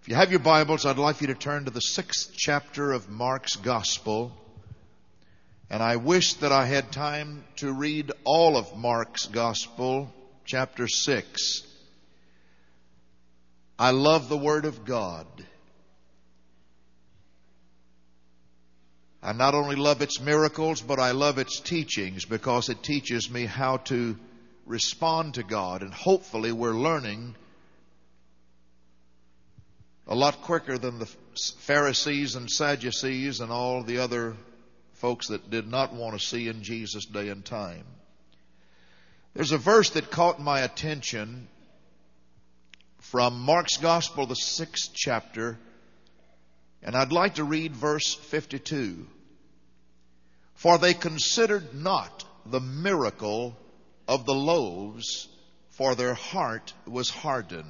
If you have your Bibles, I'd like you to turn to the 6th chapter of Mark's Gospel. And I wish that I had time to read all of Mark's Gospel, chapter 6. I love the Word of God. I not only love its miracles, but I love its teachings because it teaches me how to respond to God. And hopefully we're learning a lot quicker than the Pharisees and Sadducees and all the other folks that did not want to see in Jesus' day and time. There's a verse that caught my attention from Mark's Gospel, the 6th chapter, and I'd like to read verse 52. For they considered not the miracle of the loaves, for their heart was hardened.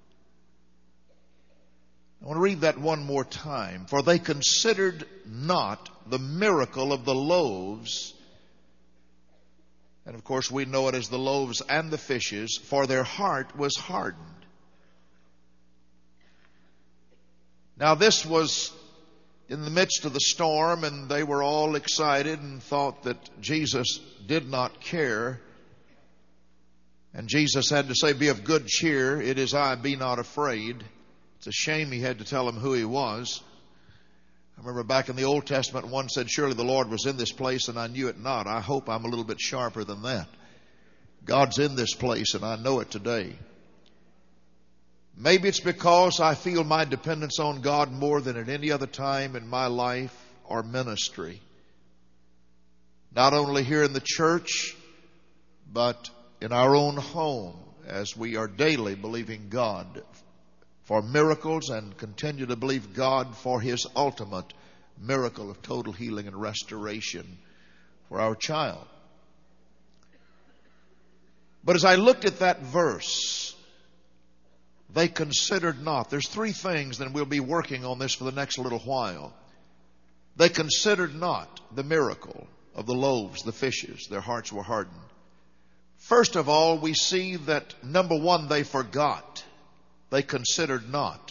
I want to read that one more time. For they considered not the miracle of the loaves, and of course we know it as the loaves and the fishes, for their heart was hardened. Now this was in the midst of the storm, and they were all excited and thought that Jesus did not care. And Jesus had to say, "Be of good cheer, it is I, be not afraid." It's a shame he had to tell them who he was. I remember back in the Old Testament, one said, "Surely the Lord was in this place and I knew it not." I hope I'm a little bit sharper than that. God's in this place and I know it today. Maybe it's because I feel my dependence on God more than at any other time in my life or ministry. Not only here in the church, but in our own home, as we are daily believing God for miracles and continue to believe God for His ultimate miracle of total healing and restoration for our child. But as I looked at that verse, they considered not. There's three things, and we'll be working on this for the next little while. They considered not the miracle of the loaves, the fishes. Their hearts were hardened. First of all, we see that, number one, they forgot. They considered not.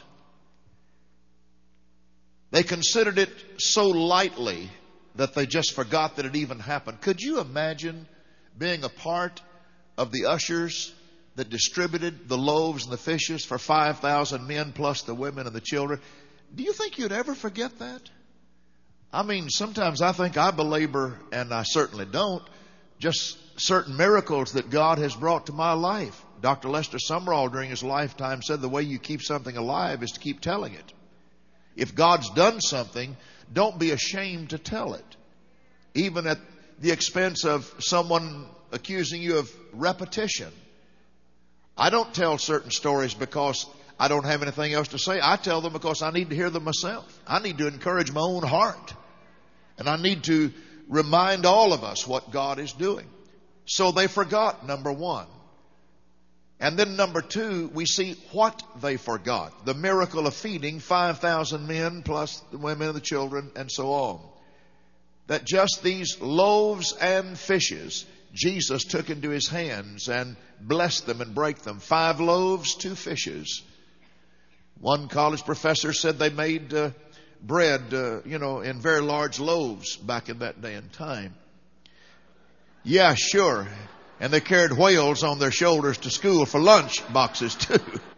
They considered it so lightly that they just forgot that it even happened. Could you imagine being a part of the ushers that distributed the loaves and the fishes for 5,000 men plus the women and the children? Do you think you'd ever forget that? I mean, sometimes I think I belabor, and I certainly don't, just certain miracles that God has brought to my life. Dr. Lester Sumrall during his lifetime said the way you keep something alive is to keep telling it. If God's done something, don't be ashamed to tell it, even at the expense of someone accusing you of repetition. I don't tell certain stories because I don't have anything else to say. I tell them because I need to hear them myself. I need to encourage my own heart. And I need to remind all of us what God is doing. So they forgot, number one. And then number two, we see what they forgot. The miracle of feeding 5,000 men plus the women and the children and so on. That just these loaves and fishes Jesus took into His hands and blessed them and brake them. 5 loaves, 2 fishes. One college professor said they made bread, in very large loaves back in that day and time. Yeah, sure. And they carried whales on their shoulders to school for lunch boxes too.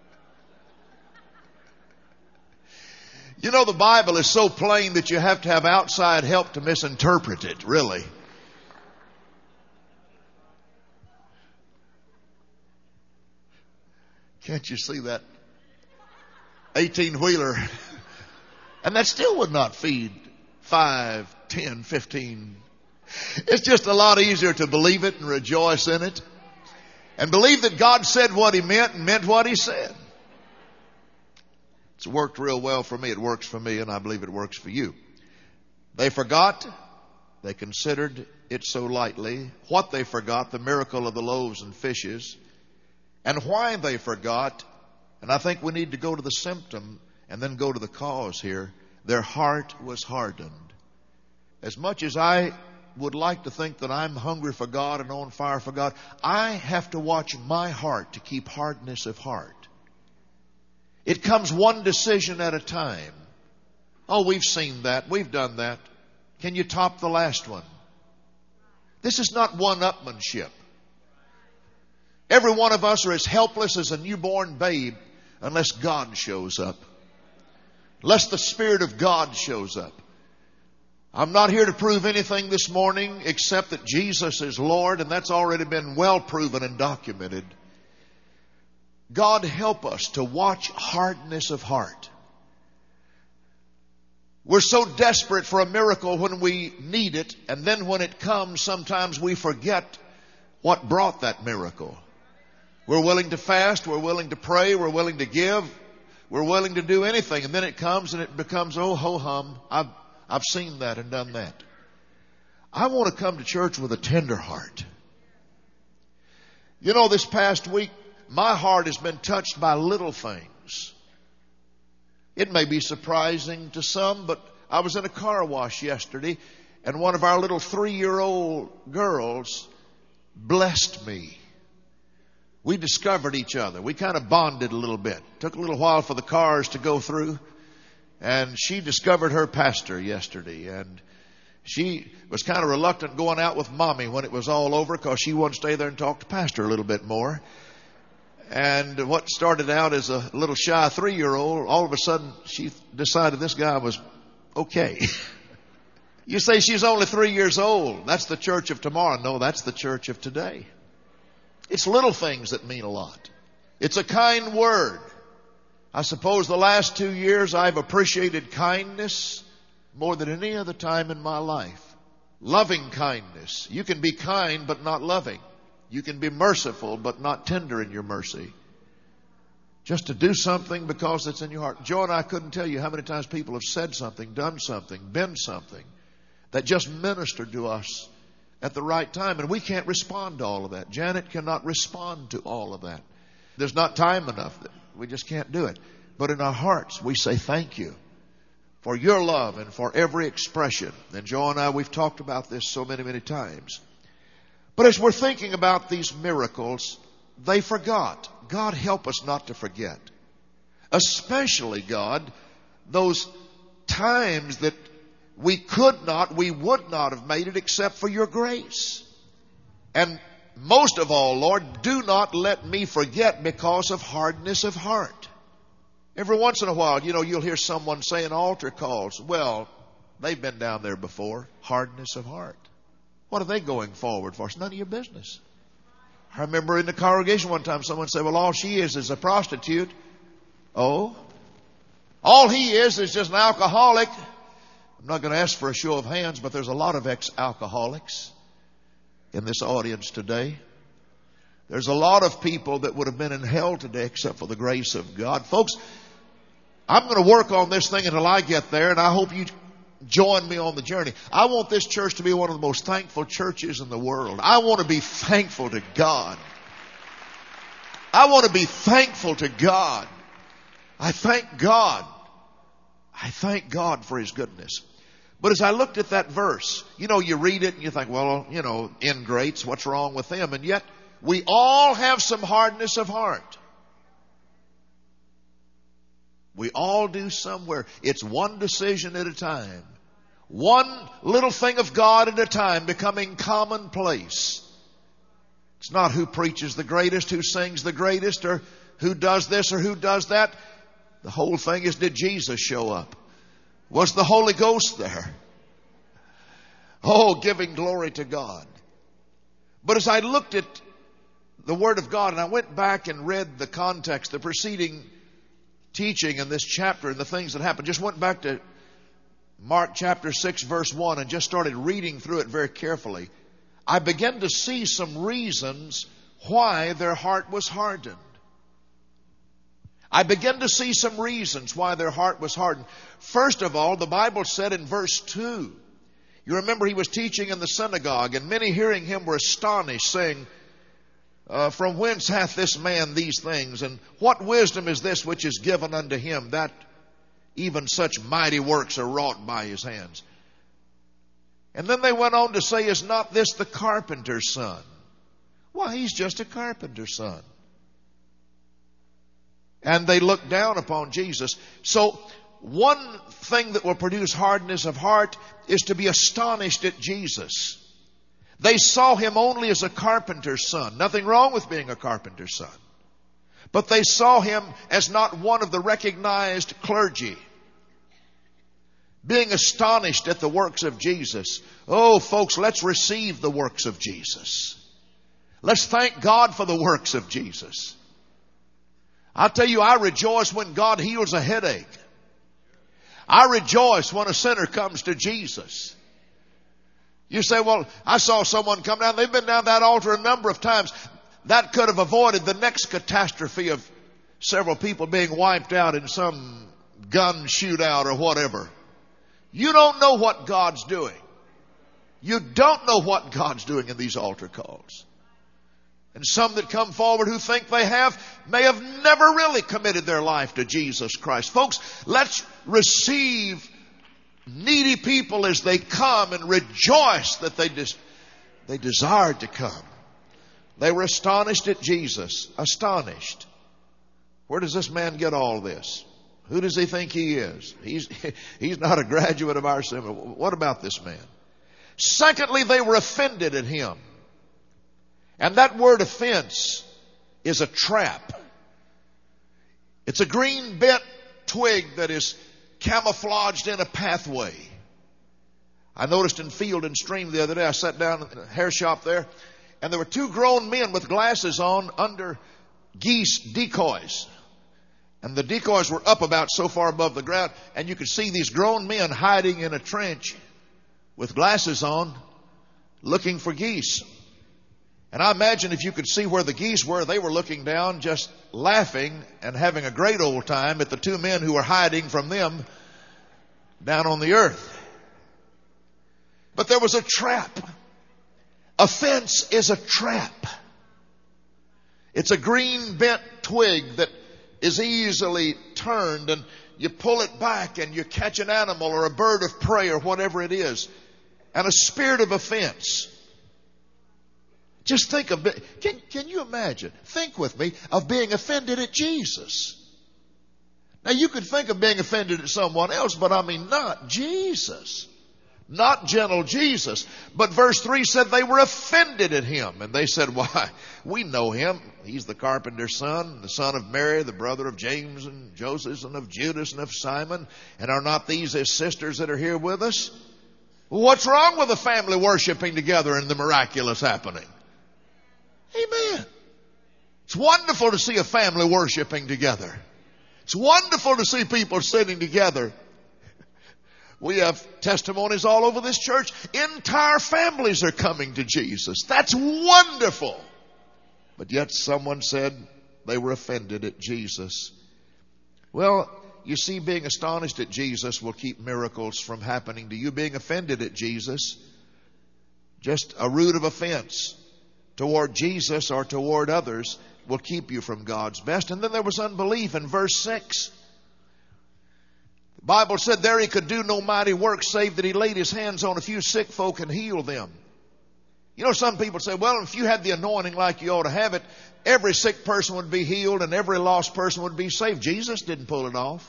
You know, the Bible is so plain that you have to have outside help to misinterpret it, really. Can't you see that 18-wheeler? And that still would not feed 5, 10, 15. It's just a lot easier to believe it and rejoice in it. And believe that God said what He meant and meant what He said. It's worked real well for me. It works for me, and I believe it works for you. They forgot. They considered it so lightly. What they forgot, the miracle of the loaves and fishes. And why they forgot, and I think we need to go to the symptom and then go to the cause here. Their heart was hardened. As much as I would like to think that I'm hungry for God and on fire for God, I have to watch my heart to keep hardness of heart. It comes one decision at a time. Oh, we've seen that. We've done that. Can you top the last one? This is not one-upmanship. Every one of us are as helpless as a newborn babe unless God shows up. Unless the Spirit of God shows up. I'm not here to prove anything this morning except that Jesus is Lord, and that's already been well proven and documented. God help us to watch hardness of heart. We're so desperate for a miracle when we need it, and then when it comes, sometimes we forget what brought that miracle. We're willing to fast, we're willing to pray, we're willing to give, we're willing to do anything, and then it comes and it becomes, oh, ho-hum, I've seen that and done that. I want to come to church with a tender heart. You know, this past week, my heart has been touched by little things. It may be surprising to some, but I was in a car wash yesterday, and one of our little 3-year-old girls blessed me. We discovered each other. We kind of bonded a little bit. Took a little while for the cars to go through. And she discovered her pastor yesterday. And she was kind of reluctant going out with Mommy when it was all over because she wanted to stay there and talk to Pastor a little bit more. And what started out as a little shy 3-year-old, all of a sudden she decided this guy was okay. You say she's only 3 years old. That's the church of tomorrow. No, that's the church of today. It's little things that mean a lot. It's a kind word. I suppose the last 2 years I've appreciated kindness more than any other time in my life. Loving kindness. You can be kind but not loving. You can be merciful but not tender in your mercy. Just to do something because it's in your heart. Joe and I couldn't tell you how many times people have said something, done something, been something that just ministered to us at the right time. And we can't respond to all of that. Janet cannot respond to all of that. There's not time enough. We just can't do it. But in our hearts, we say thank you for your love and for every expression. And Joe and I, we've talked about this so many, many times. But as we're thinking about these miracles, they forgot. God help us not to forget. Especially, God, those times that we would not have made it except for your grace. And most of all, Lord, do not let me forget because of hardness of heart. Every once in a while, you'll hear someone saying altar calls. Well, they've been down there before. Hardness of heart. What are they going forward for? It's none of your business. I remember in the congregation one time someone said, well, all she is a prostitute. Oh? All he is just an alcoholic. I'm not going to ask for a show of hands, but there's a lot of ex-alcoholics in this audience today. There's a lot of people that would have been in hell today except for the grace of God. Folks, I'm going to work on this thing until I get there, and I hope you join me on the journey. I want this church to be one of the most thankful churches in the world. I want to be thankful to God. I want to be thankful to God. I thank God. I thank God for His goodness. But as I looked at that verse, you read it and you think, well, ingrates, what's wrong with them? And yet, we all have some hardness of heart. We all do somewhere. It's one decision at a time. One little thing of God at a time becoming commonplace. It's not who preaches the greatest, who sings the greatest, or who does this or who does that. The whole thing is, did Jesus show up? Was the Holy Ghost there? Oh, giving glory to God. But as I looked at the Word of God and I went back and read the context, the preceding teaching in this chapter and the things that happened, just went back to Mark chapter 6 verse 1 and just started reading through it very carefully, I began to see some reasons why their heart was hardened. I began to see some reasons why their heart was hardened. First of all, the Bible said in verse 2, you remember he was teaching in the synagogue, and many hearing him were astonished, saying, from whence hath this man these things? And what wisdom is this which is given unto him, that even such mighty works are wrought by his hands? And then they went on to say, is not this the carpenter's son? Well, he's just a carpenter's son. And they looked down upon Jesus. So one thing that will produce hardness of heart is to be astonished at Jesus. They saw him only as a carpenter's son. Nothing wrong with being a carpenter's son. But they saw him as not one of the recognized clergy. Being astonished at the works of Jesus. Oh, folks, let's receive the works of Jesus. Let's thank God for the works of Jesus. I'll tell you, I rejoice when God heals a headache. I rejoice when a sinner comes to Jesus. You say, well, I saw someone come down. They've been down that altar a number of times. That could have avoided the next catastrophe of several people being wiped out in some gun shootout or whatever. You don't know what God's doing. You don't know what God's doing in these altar calls. And some that come forward who think they have may have never really committed their life to Jesus Christ. Folks, let's receive needy people as they come and rejoice that they desired to come. They were astonished at Jesus. Astonished. Where does this man get all this? Who does he think he is? He's not a graduate of our seminary. What about this man? Secondly, they were offended at him. And that word offense is a trap. It's a green bent twig that is camouflaged in a pathway. I noticed in Field and Stream the other day, I sat down in a hair shop there, and there were two grown men with glasses on under geese decoys. And the decoys were up about so far above the ground, and you could see these grown men hiding in a trench with glasses on, looking for geese. And I imagine if you could see where the geese were, they were looking down, just laughing and having a great old time at the two men who were hiding from them down on the earth. But there was a trap. Offense is a trap. It's a green bent twig that is easily turned, and you pull it back and you catch an animal or a bird of prey or whatever it is. And a spirit of offense. Just think of it. Can you imagine? Think with me of being offended at Jesus. Now you could think of being offended at someone else, but I mean not Jesus. Not gentle Jesus. But verse 3 said they were offended at him. And they said, why, we know him. He's the carpenter's son, the son of Mary, the brother of James and Joseph and of Judas and of Simon. And are not these his sisters that are here with us? Well, what's wrong with a family worshiping together and the miraculous happening? Amen. It's wonderful to see a family worshiping together. It's wonderful to see people sitting together. We have testimonies all over this church. Entire families are coming to Jesus. That's wonderful. But yet someone said they were offended at Jesus. Well, you see, being astonished at Jesus will keep miracles from happening to you. Being offended at Jesus, just a root of offense toward Jesus or toward others, will keep you from God's best. And then there was unbelief in verse 6. The Bible said there he could do no mighty work save that he laid his hands on a few sick folk and healed them. You know, some people say, well, if you had the anointing like you ought to have it, every sick person would be healed and every lost person would be saved. Jesus didn't pull it off.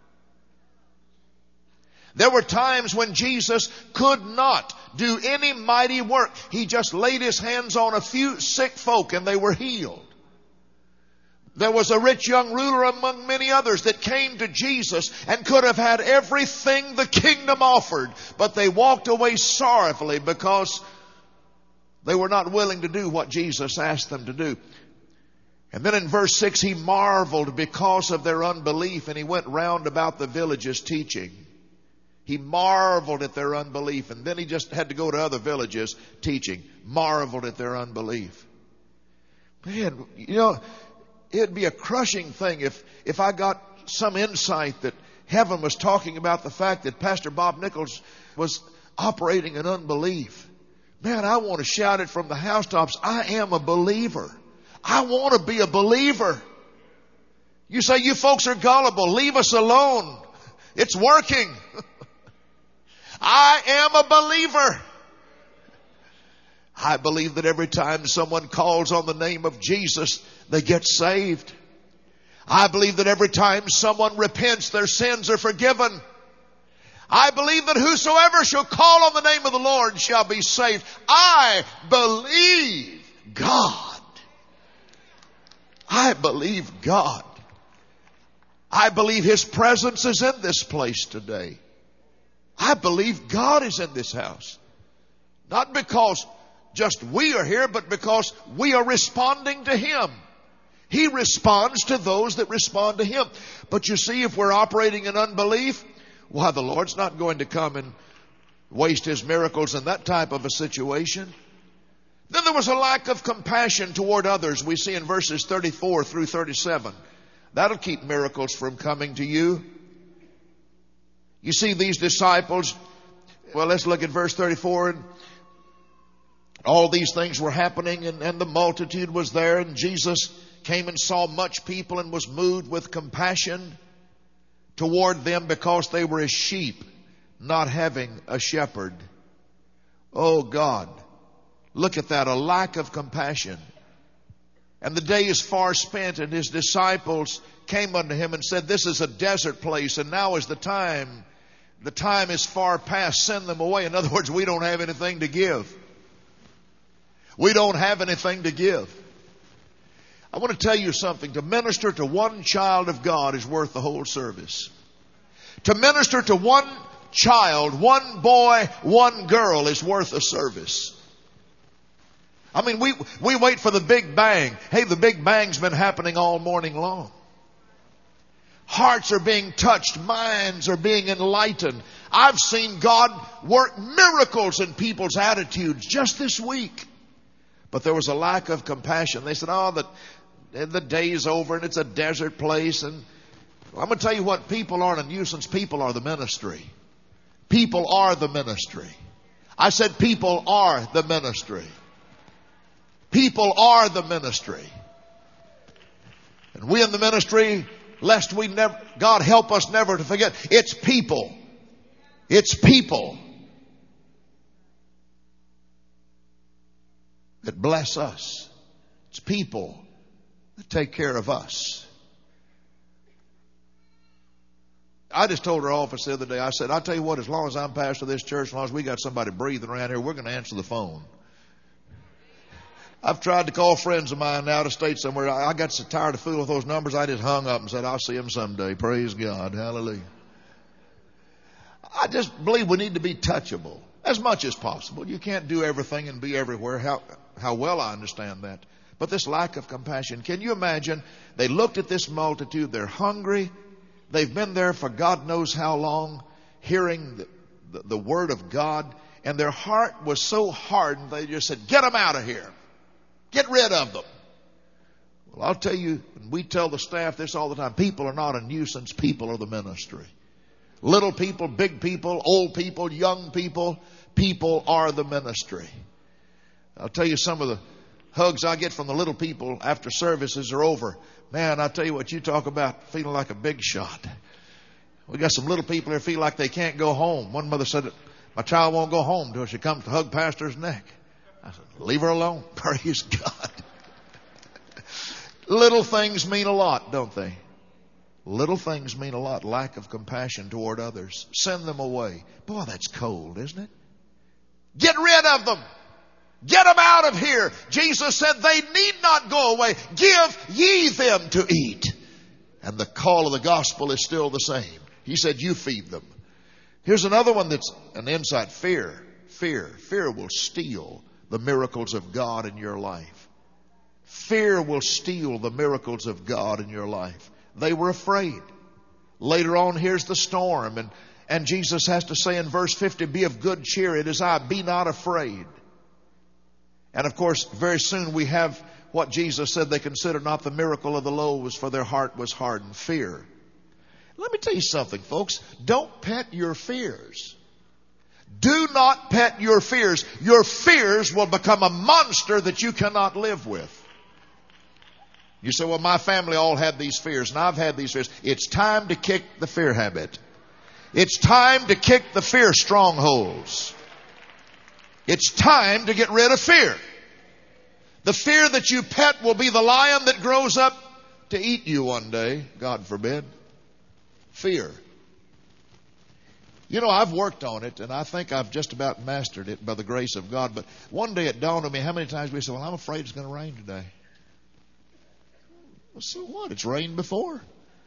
There were times when Jesus could not do any mighty work. He just laid his hands on a few sick folk and they were healed. There was a rich young ruler among many others that came to Jesus and could have had everything the kingdom offered, but they walked away sorrowfully because they were not willing to do what Jesus asked them to do. And then in verse 6, he marveled because of their unbelief, and he went round about the villages teaching. He marveled at their unbelief, and then he just had to go to other villages teaching. Marveled at their unbelief. Man, you know, it'd be a crushing thing if I got some insight that heaven was talking about the fact that Pastor Bob Nichols was operating in unbelief. Man, I want to shout it from the housetops. I am a believer. I want to be a believer. You say you folks are gullible. Leave us alone. It's working. I am a believer. I believe that every time someone calls on the name of Jesus, they get saved. I believe that every time someone repents, their sins are forgiven. I believe that whosoever shall call on the name of the Lord shall be saved. I believe God. I believe God. I believe His presence is in this place today. I believe God is in this house. Not because just we are here, but because we are responding to Him. He responds to those that respond to Him. But you see, if we're operating in unbelief, why, the Lord's not going to come and waste His miracles in that type of a situation. Then there was a lack of compassion toward others. We see in verses 34 through 37. That'll keep miracles from coming to you. You see, these disciples, well, let's look at verse 34. And all these things were happening, and the multitude was there, and Jesus came and saw much people and was moved with compassion toward them because they were as sheep, not having a shepherd. Oh God, look at that, a lack of compassion. And the day is far spent, and His disciples came unto Him and said, this is a desert place, and now is the time. The time is far past. Send them away. In other words, we don't have anything to give. We don't have anything to give. I want to tell you something. To minister to one child of God is worth the whole service. To minister to one child, one boy, one girl is worth a service. I mean, we wait for the Big Bang. Hey, the Big Bang's been happening all morning long. Hearts are being touched. Minds are being enlightened. I've seen God work miracles in people's attitudes just this week. But there was a lack of compassion. They said, oh, the day's over and it's a desert place. And I'm going to tell you what, people aren't a nuisance. People are the ministry. People are the ministry. I said people are the ministry. People are the ministry. And we in the ministry, lest we never, God help us never to forget, it's people. It's people that bless us. It's people that take care of us. I just told our office the other day, I said, I'll tell you what, as long as I'm pastor of this church, as long as we got somebody breathing around here, we're going to answer the phone. I've tried to call friends of mine out of state somewhere. I got so tired of fooling with those numbers, I just hung up and said, I'll see them someday. Praise God. Hallelujah. I just believe we need to be touchable as much as possible. You can't do everything and be everywhere. How well I understand that. But this lack of compassion. Can you imagine? They looked at this multitude. They're hungry. They've been there for God knows how long, hearing the word of God. And their heart was so hardened, they just said, get them out of here. Get rid of them. Well, I'll tell you, we tell the staff this all the time. People are not a nuisance. People are the ministry. Little people, big people, old people, young people. People are the ministry. I'll tell you some of the hugs I get from the little people after services are over. Man, I'll tell you what, you talk about feeling like a big shot. We got some little people here feel like they can't go home. One mother said, my child won't go home until she comes to hug pastor's neck. I said, leave her alone. Praise God. Little things mean a lot, don't they? Little things mean a lot. Lack of compassion toward others. Send them away. Boy, that's cold, isn't it? Get rid of them. Get them out of here. Jesus said they need not go away. Give ye them to eat. And the call of the gospel is still the same. He said, you feed them. Here's another one that's an insight. Fear. Fear will steal the miracles of God in your life. Fear will steal the miracles of God in your life. They were afraid. Later on, here's the storm. And Jesus has to say in verse 50, be of good cheer. It is I. Be not afraid. And of course, very soon we have what Jesus said. They considered not the miracle of the loaves, for their heart was hardened. Fear. Let me tell you something, folks. Don't pet your fears. Do not pet your fears. Your fears will become a monster that you cannot live with. You say, well, my family all had these fears, and I've had these fears. It's time to kick the fear habit. It's time to kick the fear strongholds. It's time to get rid of fear. The fear that you pet will be the lion that grows up to eat you one day, God forbid. Fear. You know, I've worked on it, and I think I've just about mastered it by the grace of God. But one day it dawned on me how many times we say, well, I'm afraid it's going to rain today. Well, so what? It's rained before.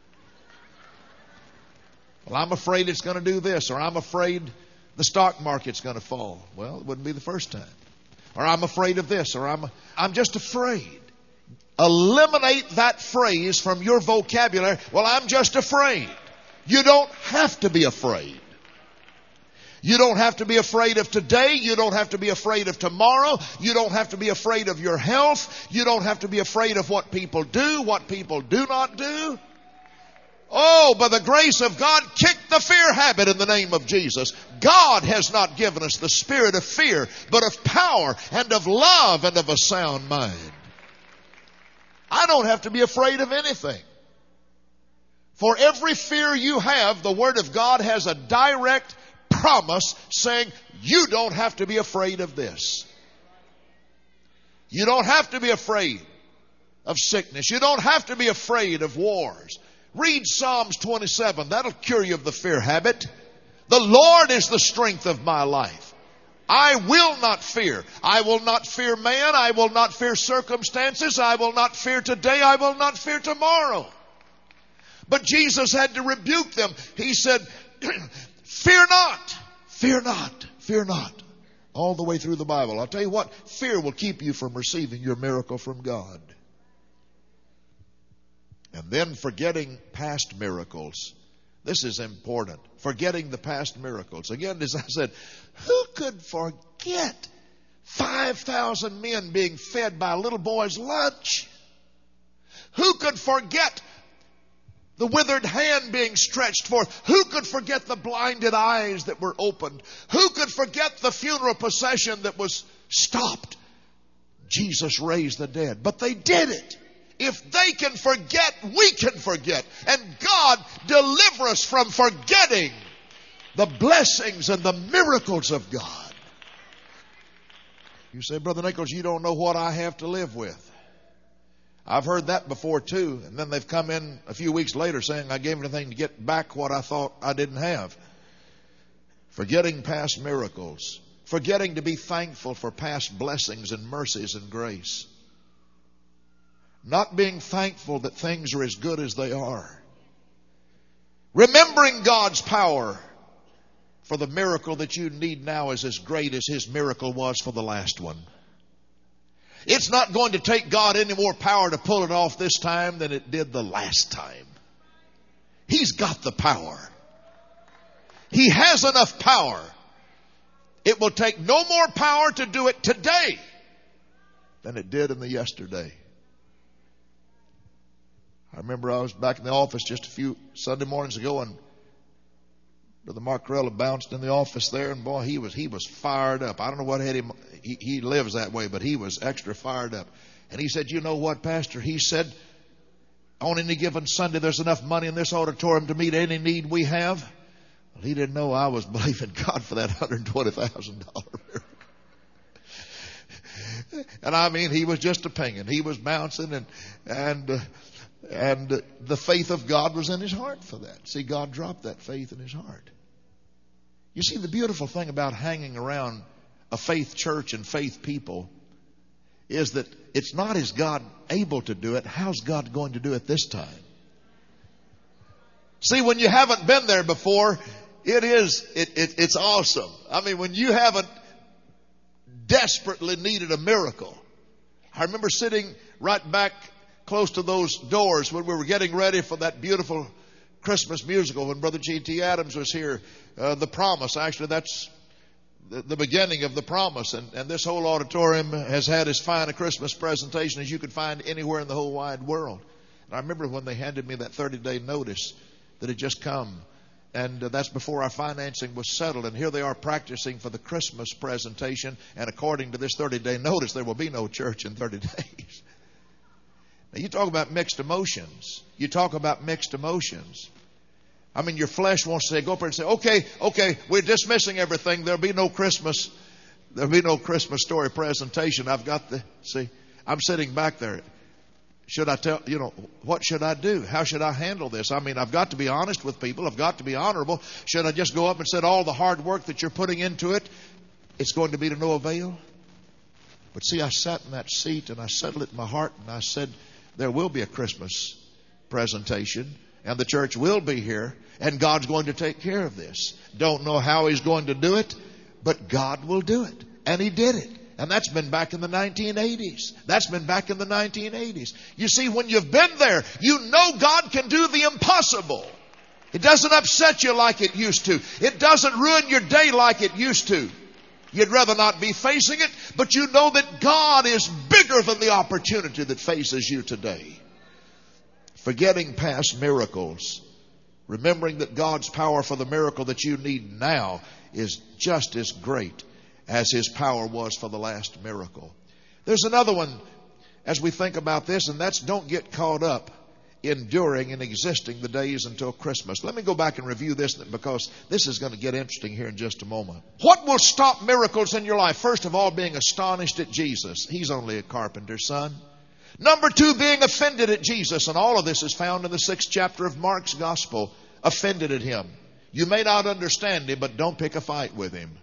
Well, I'm afraid it's going to do this, or I'm afraid the stock market's going to fall. Well, it wouldn't be the first time. Or I'm afraid of this, or I'm just afraid. Eliminate that phrase from your vocabulary. Well, I'm just afraid. You don't have to be afraid. You don't have to be afraid of today. You don't have to be afraid of tomorrow. You don't have to be afraid of your health. You don't have to be afraid of what people do, what people do not do. Oh, by the grace of God, kick the fear habit in the name of Jesus. God has not given us the spirit of fear, but of power and of love and of a sound mind. I don't have to be afraid of anything. For every fear you have, the Word of God has a direct promise saying, you don't have to be afraid of this. You don't have to be afraid of sickness. You don't have to be afraid of wars. Read Psalms 27. That'll cure you of the fear habit. The Lord is the strength of my life. I will not fear. I will not fear man. I will not fear circumstances. I will not fear today. I will not fear tomorrow. But Jesus had to rebuke them. He said, fear not, fear not, fear not. All the way through the Bible. I'll tell you what, fear will keep you from receiving your miracle from God. And then forgetting past miracles. This is important. Forgetting the past miracles. Again, as I said, who could forget 5,000 men being fed by a little boy's lunch? Who could forget the withered hand being stretched forth? Who could forget the blinded eyes that were opened? Who could forget the funeral procession that was stopped? Jesus raised the dead. But they did it. If they can forget, we can forget. And God deliver us from forgetting the blessings and the miracles of God. You say, Brother Nichols, you don't know what I have to live with. I've heard that before too. And then they've come in a few weeks later saying I gave anything to get back what I thought I didn't have. Forgetting past miracles. Forgetting to be thankful for past blessings and mercies and grace. Not being thankful that things are as good as they are. Remembering God's power for the miracle that you need now is as great as His miracle was for the last one. It's not going to take God any more power to pull it off this time than it did the last time. He's got the power. He has enough power. It will take no more power to do it today than it did in the yesterday. I remember I was back in the office just a few Sunday mornings ago, and Brother Mark Corella bounced in the office there, and boy, he was fired up. I don't know what had him. He lives that way, but he was extra fired up. And he said, you know what, Pastor? He said, on any given Sunday, there's enough money in this auditorium to meet any need we have. Well, he didn't know I was believing God for that $120,000 miracle. And I mean, he was just a pinging. He was bouncing, and the faith of God was in his heart for that. See, God dropped that faith in his heart. You see, the beautiful thing about hanging around a faith church and faith people is that it's not, is God able to do it? How's God going to do it this time? See, when you haven't been there before, it's awesome. I mean, when you haven't desperately needed a miracle. I remember sitting right back close to those doors when we were getting ready for that beautiful Christmas musical when Brother G.T. Adams was here. The Promise. Actually, that's the beginning of The Promise. And this whole auditorium has had as fine a Christmas presentation as you could find anywhere in the whole wide world. And I remember when they handed me that 30-day notice that had just come. And that's before our financing was settled. And here they are practicing for the Christmas presentation. And according to this 30-day notice, there will be no church in 30 days. Now, you talk about mixed emotions. You talk about mixed emotions. I mean, your flesh wants to say, go up there and say, okay, we're dismissing everything. There'll be no Christmas story presentation. I'm sitting back there. Should I tell, what should I do? How should I handle this? I mean, I've got to be honest with people. I've got to be honorable. Should I just go up and say all the hard work that you're putting into it, it's going to be to no avail? But see, I sat in that seat and I settled it in my heart and I said, there will be a Christmas presentation and the church will be here and God's going to take care of this. Don't know how He's going to do it, but God will do it. And He did it. And that's been back in the 1980s. That's been back in the 1980s. You see, when you've been there, you know God can do the impossible. It doesn't upset you like it used to. It doesn't ruin your day like it used to. You'd rather not be facing it, but you know that God is bigger than the opportunity that faces you today. Forgetting past miracles, remembering that God's power for the miracle that you need now is just as great as His power was for the last miracle. There's another one as we think about this, and that's don't get caught up enduring and existing the days until Christmas. Let me go back and review this because this is going to get interesting here in just a moment. What will stop miracles in your life? First of all, being astonished at Jesus. He's only a carpenter's son. Number two, being offended at Jesus. And all of this is found in the 6th chapter of Mark's Gospel. Offended at Him. You may not understand Him, but don't pick a fight with Him.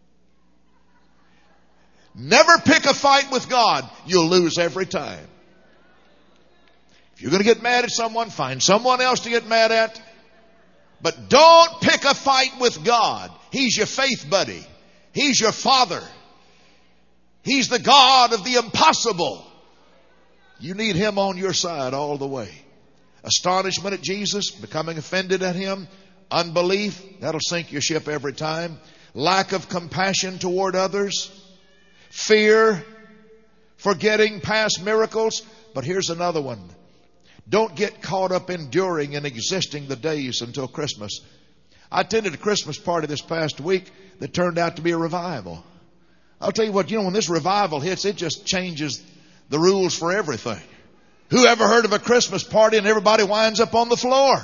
Never pick a fight with God. You'll lose every time. If you're going to get mad at someone, find someone else to get mad at. But don't pick a fight with God. He's your faith buddy. He's your Father. He's the God of the impossible. You need Him on your side all the way. Astonishment at Jesus, becoming offended at Him, unbelief, that'll sink your ship every time. Lack of compassion toward others. Fear, forgetting past miracles. But here's another one. Don't get caught up enduring and existing the days until Christmas. I attended a Christmas party this past week that turned out to be a revival. I'll tell you what, when this revival hits, it just changes the rules for everything. Who ever heard of a Christmas party and everybody winds up on the floor?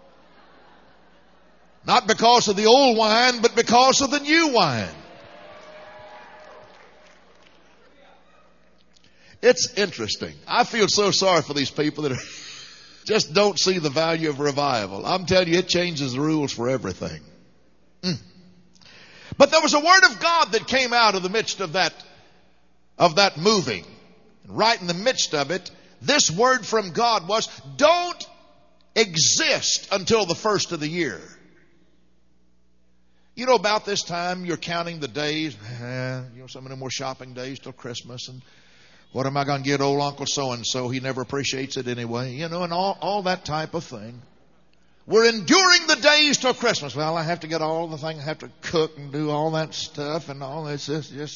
Not because of the old wine, but because of the new wine. It's interesting. I feel so sorry for these people that just don't see the value of revival. I'm telling you, it changes the rules for everything. But there was a word of God that came out of the midst of that moving. Right in the midst of it, this word from God was, don't exist until the first of the year. About this time, you're counting the days. So many more shopping days till Christmas. And what am I going to get old Uncle so-and-so? He never appreciates it anyway. And all that type of thing. We're enduring the days till Christmas. Well, I have to get all the things. I have to cook and do all that stuff and all this.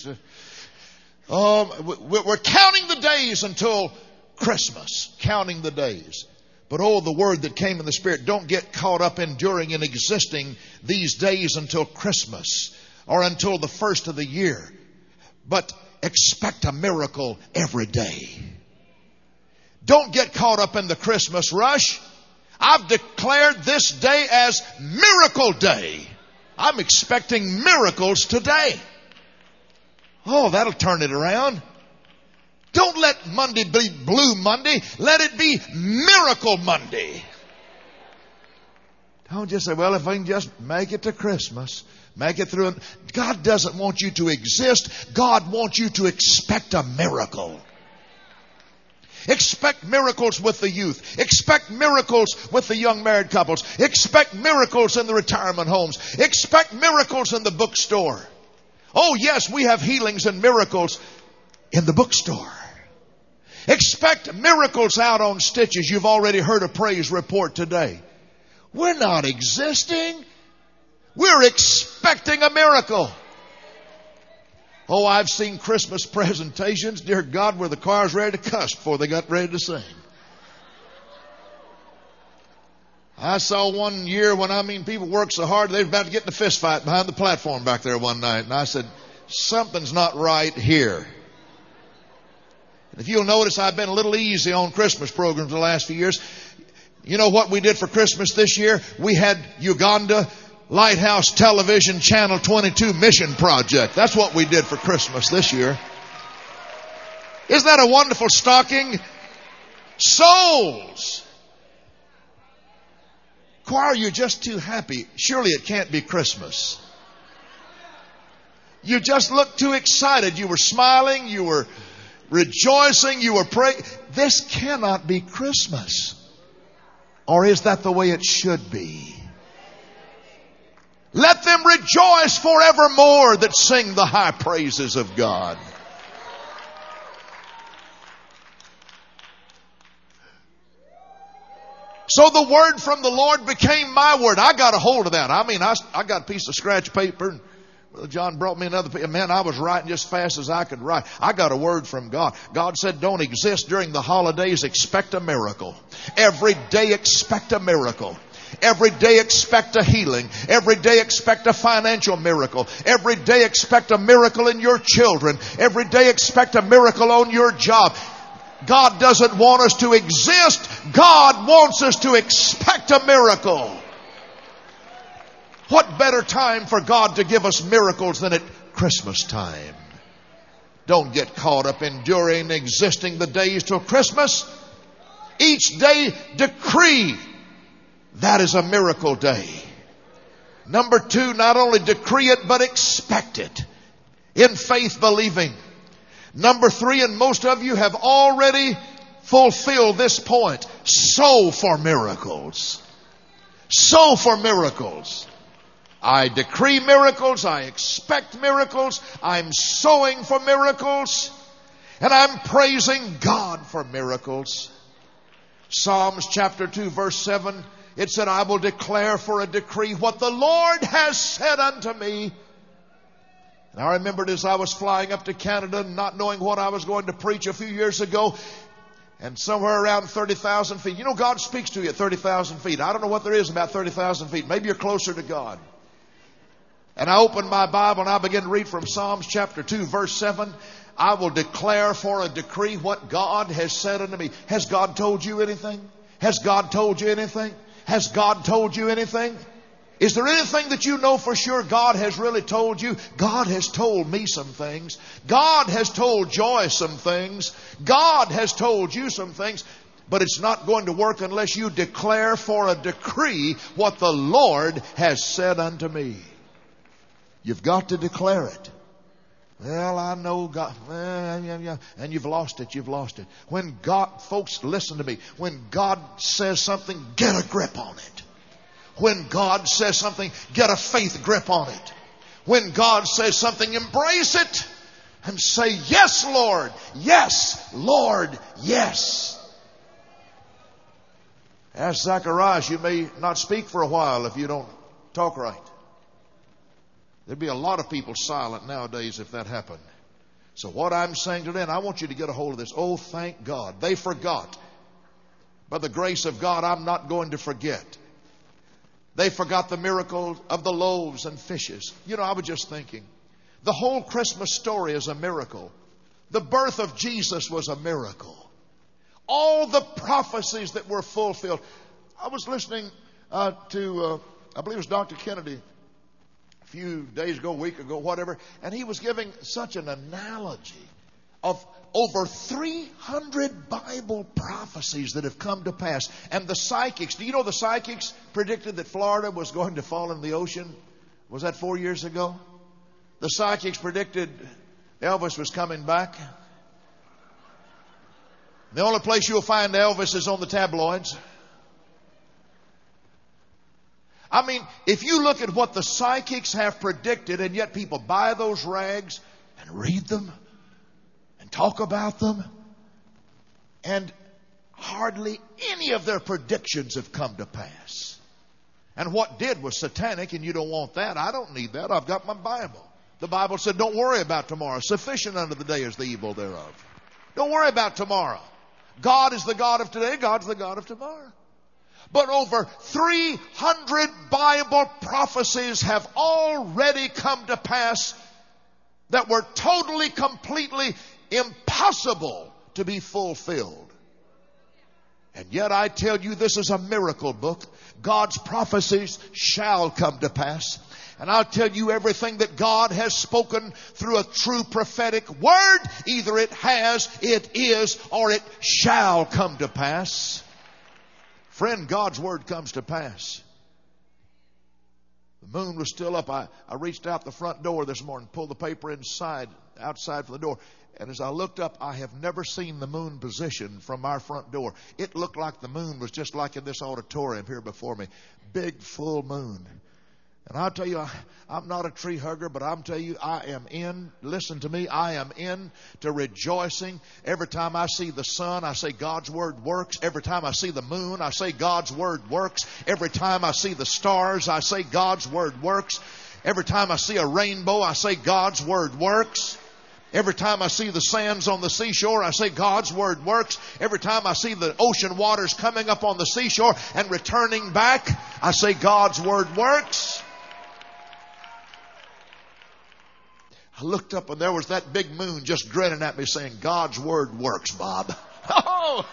We're counting the days until Christmas. Counting the days. But the word that came in the Spirit, don't get caught up enduring and existing these days until Christmas or until the first of the year. But expect a miracle every day. Don't get caught up in the Christmas rush. I've declared this day as Miracle Day. I'm expecting miracles today. That'll turn it around. Don't let Monday be Blue Monday. Let it be Miracle Monday. Don't just say, well, if I can just make it to Christmas, make it through. God doesn't want you to exist. God wants you to expect a miracle. Expect miracles with the youth. Expect miracles with the young married couples. Expect miracles in the retirement homes. Expect miracles in the bookstore. Oh, yes, we have healings and miracles in the bookstore. Expect miracles out on Stitches. You've already heard a praise report today. We're not existing. We're expecting a miracle. Oh, I've seen Christmas presentations, dear God, where the choir's ready to cuss before they got ready to sing. I saw one year when people work so hard they were about to get in a fist fight behind the platform back there one night. And I said, something's not right here. And if you'll notice, I've been a little easy on Christmas programs the last few years. You know what we did for Christmas this year? We had Uganda Lighthouse Television Channel 22 Mission Project. That's what we did for Christmas this year. Isn't that a wonderful stocking? Souls. Choir, you're just too happy. Surely it can't be Christmas. You just look too excited. You were smiling. You were rejoicing. You were praying. This cannot be Christmas. Or is that the way it should be? Let them rejoice forevermore that sing the high praises of God. So the word from the Lord became my word. I got a hold of that. I mean, I got a piece of scratch paper, and Brother John brought me another piece. Man, I was writing just fast as I could write. I got a word from God. God said, don't exist during the holidays. Expect a miracle. Every day expect a miracle. Every day expect a healing. Every day expect a financial miracle. Every day expect a miracle in your children. Every day expect a miracle on your job. God doesn't want us to exist. God wants us to expect a miracle. What better time for God to give us miracles than at Christmas time? Don't get caught up enduring existing the days till Christmas. Each day decree that is a miracle day. Number two, not only decree it, but expect it in faith believing. Number three, and most of you have already fulfilled this point, sow for miracles. Sow for miracles. I decree miracles. I expect miracles. I'm sowing for miracles. And I'm praising God for miracles. Psalms chapter 2 verse 7, it said, I will declare for a decree what the Lord has said unto me. And I remembered as I was flying up to Canada, not knowing what I was going to preach a few years ago, and somewhere around 30,000 feet. You know, God speaks to you at 30,000 feet. I don't know what there is about 30,000 feet. Maybe you're closer to God. And I opened my Bible and I began to read from Psalms chapter 2 verse 7. I will declare for a decree what God has said unto me. Has God told you anything? Has God told you anything? Has God told you anything? Is there anything that you know for sure God has really told you? God has told me some things. God has told Joy some things. God has told you some things. But it's not going to work unless you declare for a decree what the Lord has said unto me. You've got to declare it. Well, I know God. And you've lost it. You've lost it. When God, folks, listen to me. When God says something, get a grip on it. When God says something, get a faith grip on it. When God says something, embrace it and say, yes, Lord. Yes, Lord. Yes. Ask Zacharias, you may not speak for a while if you don't talk right. There'd be a lot of people silent nowadays if that happened. So what I'm saying today, and I want you to get a hold of this. Oh, thank God. They forgot. By the grace of God, I'm not going to forget. They forgot the miracle of the loaves and fishes. You know, I was just thinking, the whole Christmas story is a miracle. The birth of Jesus was a miracle. All the prophecies that were fulfilled. I was listening to, I believe it was Dr. Kennedy, a few days ago, a week ago, whatever, and he was giving such an analogy of over 300 Bible prophecies that have come to pass. And the psychics, do you know the psychics predicted that Florida was going to fall in the ocean? Was that 4 years ago? The psychics predicted Elvis was coming back. The only place you'll find Elvis is on the tabloids. I mean, if you look at what the psychics have predicted, and yet people buy those rags and read them and talk about them, and hardly any of their predictions have come to pass. And what did was satanic, and you don't want that. I don't need that. I've got my Bible. The Bible said, don't worry about tomorrow. Sufficient unto the day is the evil thereof. Don't worry about tomorrow. God is the God of today. God's the God of tomorrow. But over 300 Bible prophecies have already come to pass that were totally, completely impossible to be fulfilled. And yet I tell you, this is a miracle book. God's prophecies shall come to pass. And I'll tell you, everything that God has spoken through a true prophetic word, either it has, it is, or it shall come to pass. Friend, God's word comes to pass. The moon was still up. I reached out the front door this morning, pulled the paper outside from the door. And as I looked up, I have never seen the moon position from our front door. It looked like the moon was just like in this auditorium here before me. Big, full moon. And I'll tell you, I'm not a tree hugger, but I'm telling you, listen to me, I am in to rejoicing. Every time I see the sun, I say God's word works. Every time I see the moon, I say God's word works. Every time I see the stars, I say God's word works. Every time I see a rainbow, I say God's word works. Every time I see the sands on the seashore, I say God's word works. Every time I see the ocean waters coming up on the seashore and returning back, I say God's word works. I looked up and there was that big moon just grinning at me saying, God's word works, Bob. Oh!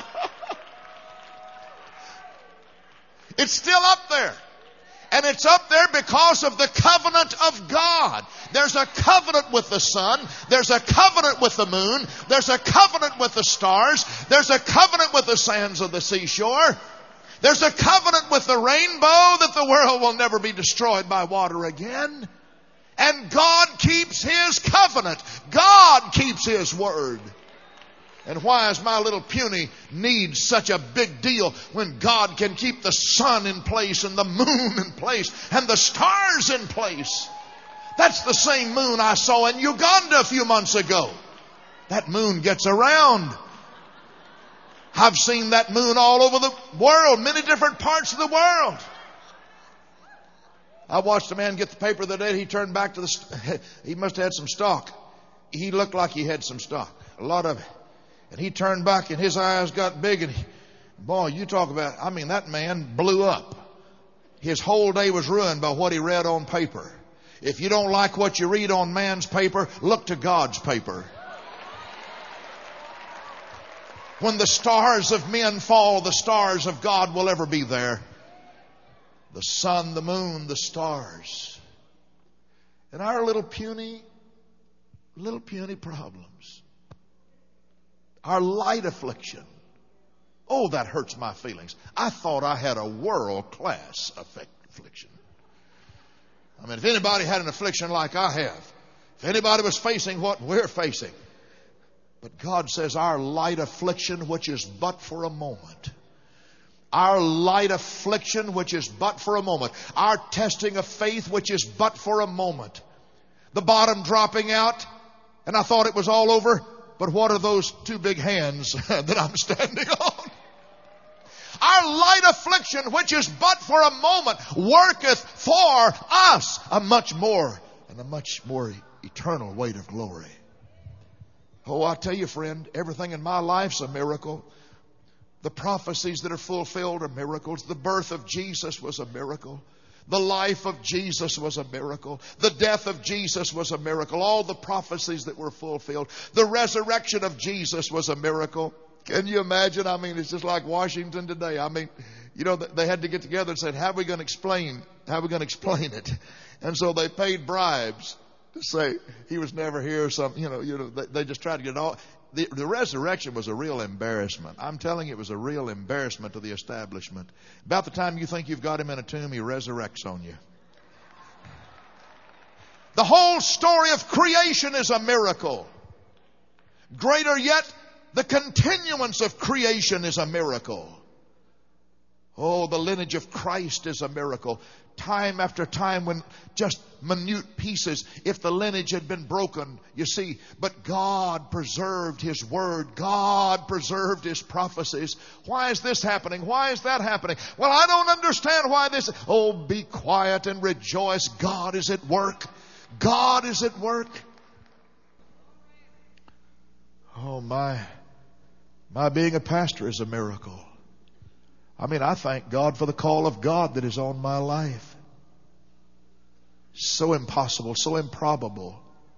It's still up there. And it's up there because of the covenant of God. There's a covenant with the sun. There's a covenant with the moon. There's a covenant with the stars. There's a covenant with the sands of the seashore. There's a covenant with the rainbow that the world will never be destroyed by water again. And God keeps His covenant. God keeps His word. And why is my little puny need such a big deal when God can keep the sun in place and the moon in place and the stars in place? That's the same moon I saw in Uganda a few months ago. That moon gets around. I've seen that moon all over the world, many different parts of the world. I watched a man get the paper the day he turned back to he must have had some stock. He looked like he had some stock, a lot of it. And he turned back and his eyes got big and boy, you talk about, that man blew up. His whole day was ruined by what he read on paper. If you don't like what you read on man's paper, look to God's paper. When the stars of men fall, the stars of God will ever be there. The sun, the moon, the stars. And our little puny problems. Our light affliction. Oh, that hurts my feelings. I thought I had a world-class affliction. If anybody had an affliction like I have, if anybody was facing what we're facing, but God says our light affliction, which is but for a moment. Our light affliction, which is but for a moment. Our testing of faith, which is but for a moment. The bottom dropping out, and I thought it was all over. But what are those two big hands that I'm standing on? Our light affliction, which is but for a moment, worketh for us a much more eternal weight of glory. Oh, I tell you, friend, everything in my life's a miracle. The prophecies that are fulfilled are miracles. The birth of Jesus was a miracle. The life of Jesus was a miracle. The death of Jesus was a miracle. All the prophecies that were fulfilled. The resurrection of Jesus was a miracle. Can you imagine? It's just like Washington today. They had to get together and said, how are we going to explain it? And so they paid bribes to say he was never here or something. They just tried to get it all. The resurrection was a real embarrassment. I'm telling you, it was a real embarrassment to the establishment. About the time you think you've got him in a tomb, he resurrects on you. The whole story of creation is a miracle. Greater yet, the continuance of creation is a miracle. Oh, the lineage of Christ is a miracle. Time after time when just minute pieces, if the lineage had been broken, you see, but God preserved His word. God preserved His prophecies. Why is this happening? Why is that happening? Well, I don't understand why this. Oh, be quiet and rejoice. God is at work. God is at work. Oh, my being a pastor is a miracle. I thank God for the call of God that is on my life. So impossible, so improbable.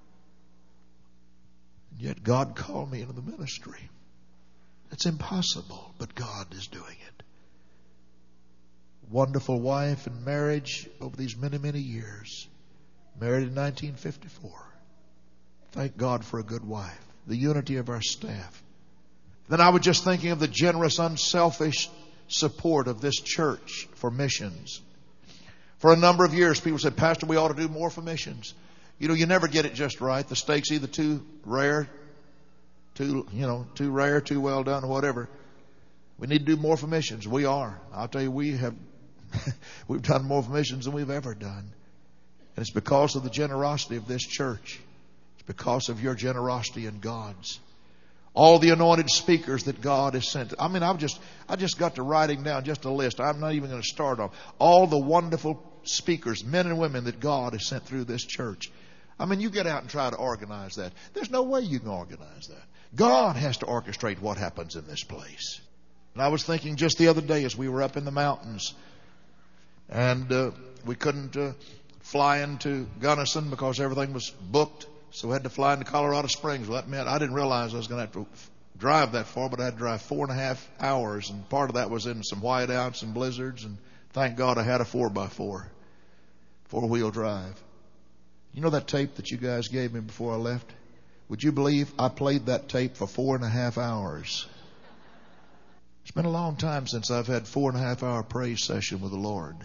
And yet God called me into the ministry. It's impossible, but God is doing it. wonderful wife and marriage over these many, many years. Married in 1954. Thank God for a good wife. The unity of our staff. Then I was just thinking of the generous, unselfish support of this church for missions. For a number of years, people said, Pastor, we ought to do more for missions. You know, you never get it just right. The steak's either too rare, too rare, too well done, or whatever. We need to do more for missions. We are. I'll tell you, we've done more for missions than we've ever done. And it's because of the generosity of this church. It's because of your generosity and God's. All the anointed speakers that God has sent. I mean, I just got to writing down just a list. I'm not even going to start on all the wonderful speakers, men and women that God has sent through this church. I mean, you get out and try to organize that. There's no way you can organize that. God has to orchestrate what happens in this place. And I was thinking just the other day as we were up in the mountains and we couldn't fly into Gunnison because everything was booked. So we had to fly into Colorado Springs. Well, that meant I didn't realize I was going to have to drive that far, but I had to drive 4.5 hours. And part of that was in some whiteouts and blizzards. And thank God I had a 4x4, 4-wheel drive. You know that tape that you guys gave me before I left? Would you believe I played that tape for 4.5 hours? It's been a long time since I've had 4.5-hour praise session with the Lord.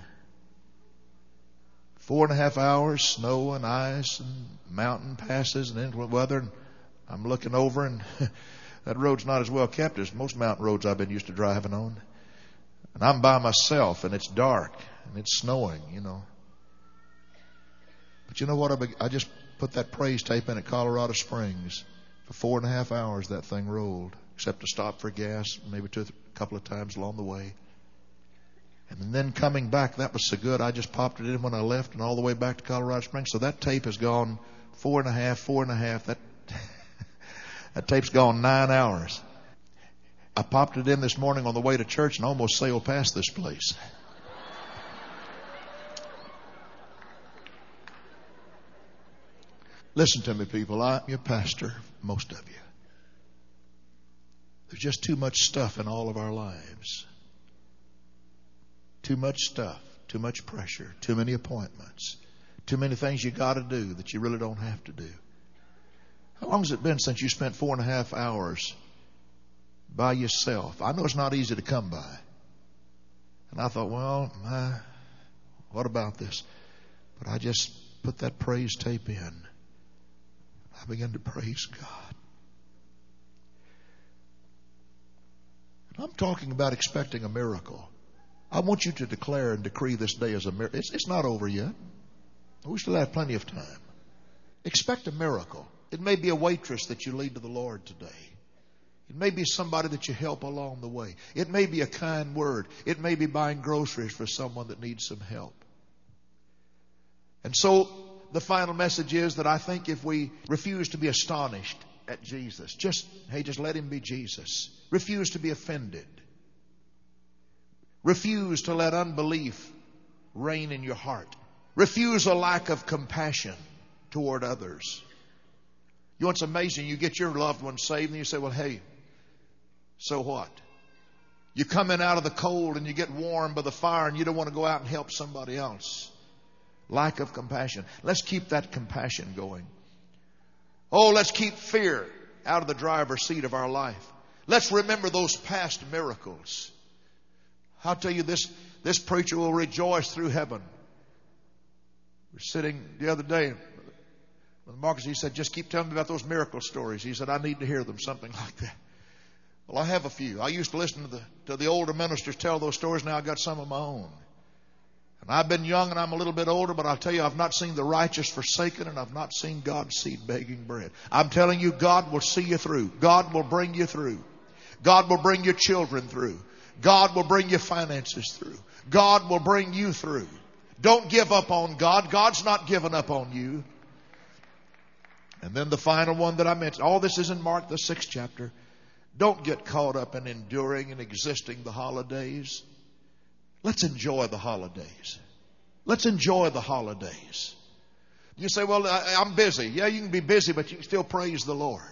4.5 hours, snow and ice and mountain passes and inclement weather. And I'm looking over and that road's not as well kept as most mountain roads I've been used to driving on. And I'm by myself and it's dark and it's snowing, you know. But you know what? I just put that praise tape in at Colorado Springs. For 4.5 hours that thing rolled, except to stop for gas, maybe a couple of times along the way. And then coming back, that was so good, I just popped it in when I left and all the way back to Colorado Springs. So that tape has gone 4.5. That tape's gone 9 hours. I popped it in this morning on the way to church and almost sailed past this place. Listen to me, people. I'm your pastor, most of you. There's just too much stuff in all of our lives. Too much stuff, too much pressure, too many appointments, too many things you got to do that you really don't have to do. How long has it been since you spent 4.5 hours by yourself? I know it's not easy to come by. And I thought, well, what about this? But I just put that praise tape in. I began to praise God. And I'm talking about expecting a miracle. I want you to declare and decree this day as a miracle. It's not over yet. We still have plenty of time. Expect a miracle. It may be a waitress that you lead to the Lord today. It may be somebody that you help along the way. It may be a kind word. It may be buying groceries for someone that needs some help. And so the final message is that I think if we refuse to be astonished at Jesus, just let him be Jesus. Refuse to be offended. Refuse to let unbelief reign in your heart. Refuse a lack of compassion toward others. You know, it's amazing. You get your loved one saved and you say, well, hey, so what? You come in out of the cold and you get warm by the fire and you don't want to go out and help somebody else. Lack of compassion. Let's keep that compassion going. Oh, let's keep fear out of the driver's seat of our life. Let's remember those past miracles. I'll tell you, this preacher will rejoice through heaven. We're sitting the other day with Marcus. He said, just keep telling me about those miracle stories. He said, I need to hear them, something like that. Well, I have a few. I used to listen to the older ministers tell those stories. Now I've got some of my own. And I've been young and I'm a little bit older, but I'll tell you, I've not seen the righteous forsaken and I've not seen God's seed begging bread. I'm telling you, God will see you through. God will bring you through. God will bring your children through. God will bring your finances through. God will bring you through. Don't give up on God. God's not given up on you. And then the final one that I mentioned, all this is in Mark, the 6th chapter. Don't get caught up in enduring and existing the holidays. Let's enjoy the holidays. Let's enjoy the holidays. You say, well, I'm busy. Yeah, you can be busy, but you can still praise the Lord.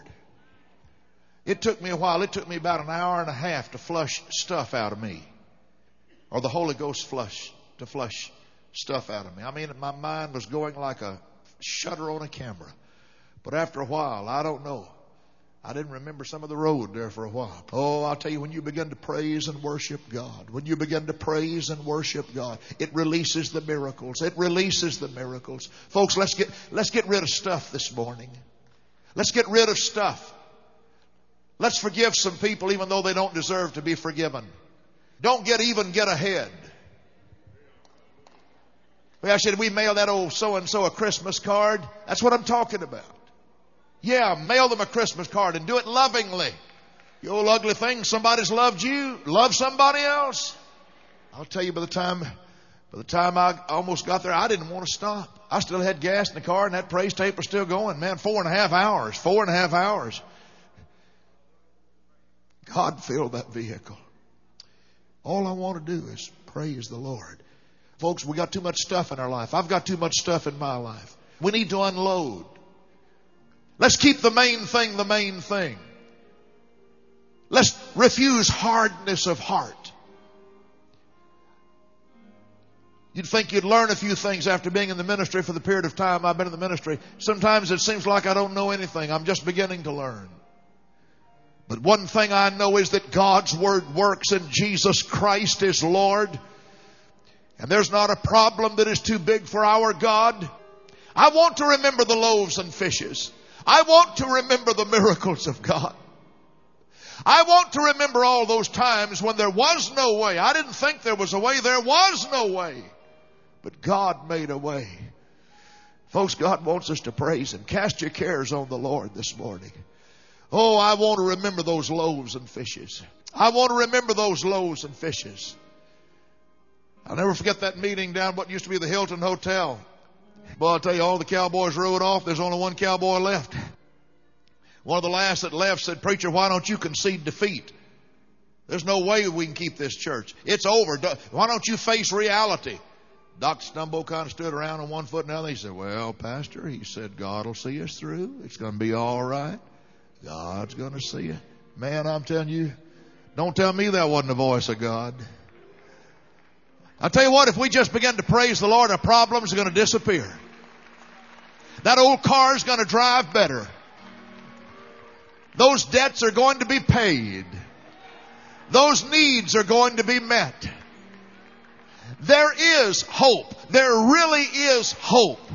It took me a while. It took me about an hour and a half to flush stuff out of me. or the Holy Ghost flush stuff out of me. I mean, my mind was going like a shutter on a camera. But after a while, I don't know, I didn't remember some of the road there for a while. Oh, I'll tell you, when you begin to praise and worship God, when you begin to praise and worship God, it releases the miracles. It releases the miracles. Folks, let's get rid of stuff this morning. Let's get rid of stuff. Let's forgive some people even though they don't deserve to be forgiven. Don't get ahead. Well, should we mail that old so-and-so a Christmas card? That's what I'm talking about. Yeah, mail them a Christmas card and do it lovingly. You old ugly thing, somebody's loved you. Love somebody else. I'll tell you, by the time I almost got there, I didn't want to stop. I still had gas in the car and that praise tape was still going. Man, 4.5 hours. 4.5 hours. God filled that vehicle. All I want to do is praise the Lord. Folks, we got too much stuff in our life. I've got too much stuff in my life. We need to unload. Let's keep the main thing the main thing. Let's refuse hardness of heart. You'd think you'd learn a few things after being in the ministry for the period of time I've been in the ministry. Sometimes it seems like I don't know anything. I'm just beginning to learn. But one thing I know is that God's Word works and Jesus Christ is Lord. And there's not a problem that is too big for our God. I want to remember the loaves and fishes. I want to remember the miracles of God. I want to remember all those times when there was no way. I didn't think there was a way. There was no way. But God made a way. Folks, God wants us to praise Him. Cast your cares on the Lord this morning. Oh, I want to remember those loaves and fishes. I want to remember those loaves and fishes. I'll never forget that meeting down what used to be the Hilton Hotel. Boy, I'll tell you, all the cowboys rode off. There's only one cowboy left. One of the last that left said, "Preacher, why don't you concede defeat? There's no way we can keep this church. It's over. Why don't you face reality?" Dr. Stumbo kind of stood around on one foot and the other. He said, "Well, Pastor," he said, "God will see us through. It's going to be all right. God's going to see you." Man, I'm telling you, don't tell me that wasn't the voice of God. I'll tell you what, if we just begin to praise the Lord, our problems are going to disappear. That old car is going to drive better. Those debts are going to be paid. Those needs are going to be met. There is hope. There really is hope.